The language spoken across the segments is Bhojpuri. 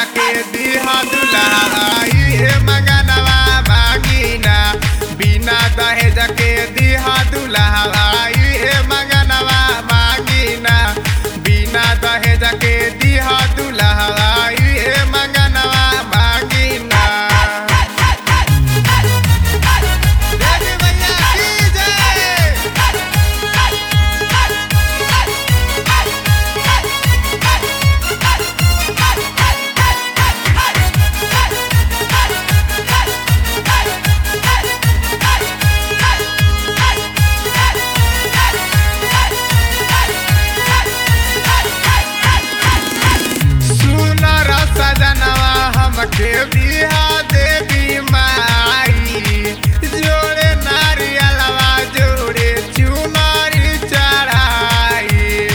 जाके दिहा दुल्हाई हे मंगनवा मांगीना बिना दहेज के दिहा दुल्हाई हे मंगनवा मांगीना बिना दहेज के दिहा दुल्हाई हे मंगनवा मांगीना। हमके बिहा देवी माई जोड़े नारियलवा जोड़े चुनरी चढ़ाई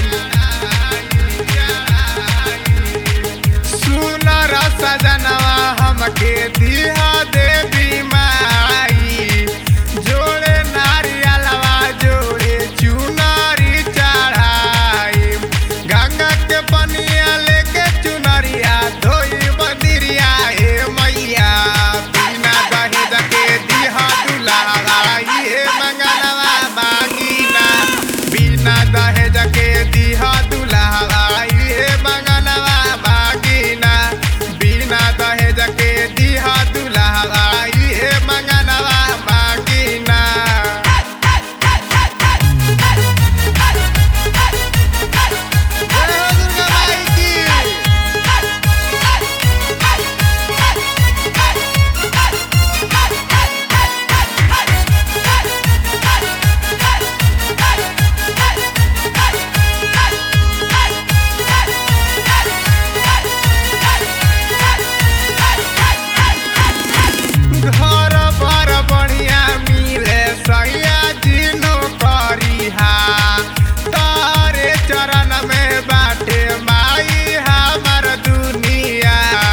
सुनर सजनवा हमके दिहा देवी माई जोड़े नारियलवा जोड़े चुनरी चढ़ाई गंगा के पनिया लेके चुनरिया धोई मंदिरिया हे मैया बिना दहेज के दिहा दुल्हाई हे मंगनवा मांगीना बिना दहेज के दिहा दुल्हाई हे मंगनवा मांगीना बिना दहेज के दिहा दुल्हाई हे मंगनवा मांगीना। घर पर बढ़िया मिले सैया जिनो करिहा तारे चरण में बाटे माई हमर दुनिया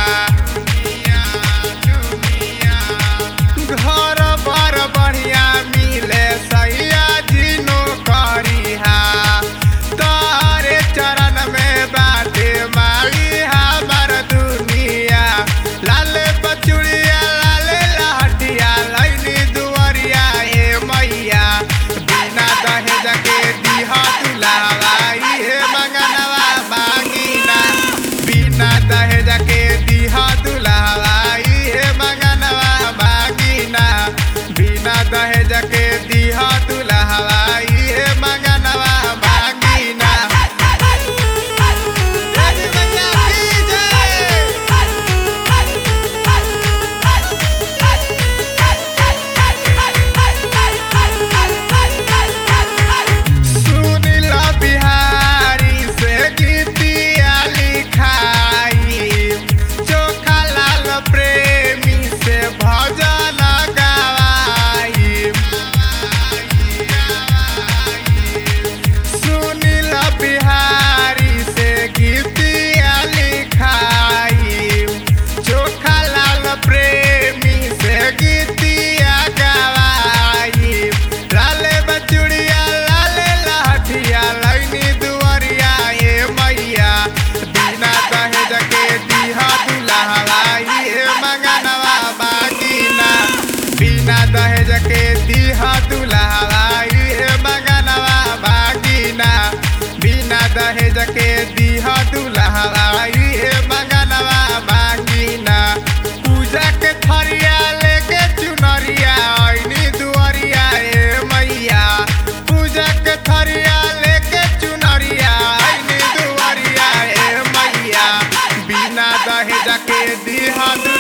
घर पर बढ़िया मिले सैया जिनो करिहा तारे चरण में बाटे माई हमर दुनिया लाल बचुड़िया बिना दहेज के दिहा दुल्हाई हे मंगनवा मांगीना बिना दहेज के दिहा दुल्हाई हे मंगनवा मांगीना बिना दहेज के दिहा दुल्हाई हे मंगनवा मांगीना। बिना दहेज के दिहा दुल्हाई हे मंगनवा मांगीना बिना दहेज के दिहा दुल्हाई हे मंगनवा मांगीना। पूजा के थरिया लेके चुनरिया आईनी दुआरिया हे मैया पूजा के थरिया लेके चुनरिया आईनी दुआरिया हे मैया बिना दहेज के दिहा